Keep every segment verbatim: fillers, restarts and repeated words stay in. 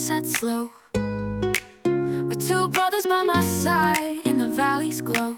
sunset slow, with two brothers by my side in the valley's glow.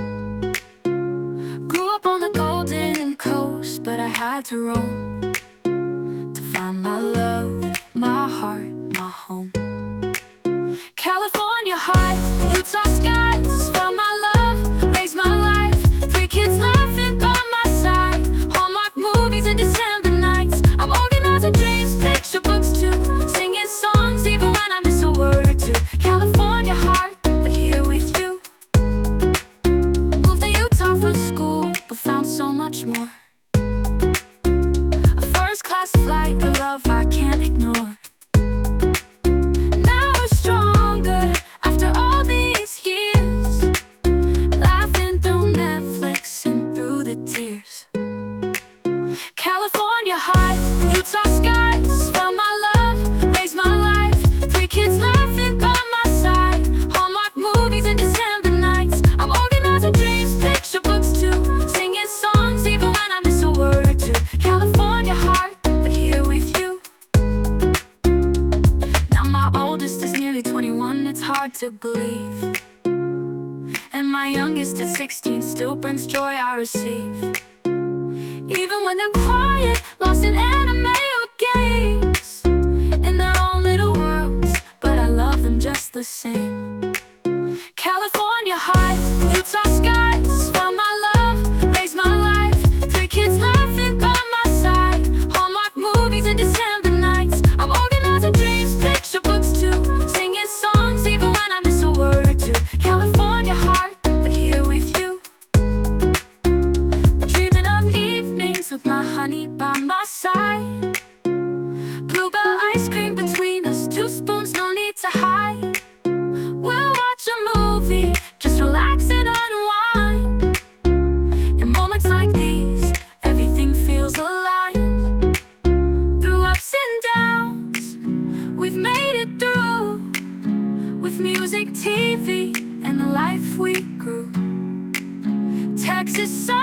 Grew up on the golden coast, but I had to roam to find my love, my heart, my home. California high, Utah skies, found my love, raised my life. Three kids laughing by my side, Hallmark movies and December nights. I'm organizing dreams, picture books too, singing songs even when I miss a word or two. California heart, but here with you. Moved to Utah for school, but found so much more. A first class flight, a love I can't ignore. California high, Utah skies, found my love, raised my life. Three kids laughing by my side, Hallmark movies and December nights. I'm organizing dreams, picture books too, singing songs even when I miss a word or two. California heart, but here with you. Now my oldest is nearly twenty-one, it's hard to believe, and my youngest is sixteen, still brings joy I receive. Even when they're quiet, lost in anime or games, in their own little worlds, but I love them just the same. California high, Utah skies, found my love, raised my life. Three kids laughing by my side, Hallmark movies and December nights. I'm organizing dreams, picture books too, singing songs even when I miss a word or two. California heart, but here with you. With my honey by my side, bluebell ice cream between us, two spoons, no need to hide. We'll watch a movie, just relax and unwind. In moments like these, everything feels aligned. Through ups and downs, we've made it through, with music, T V, and the life we grew. Texas sun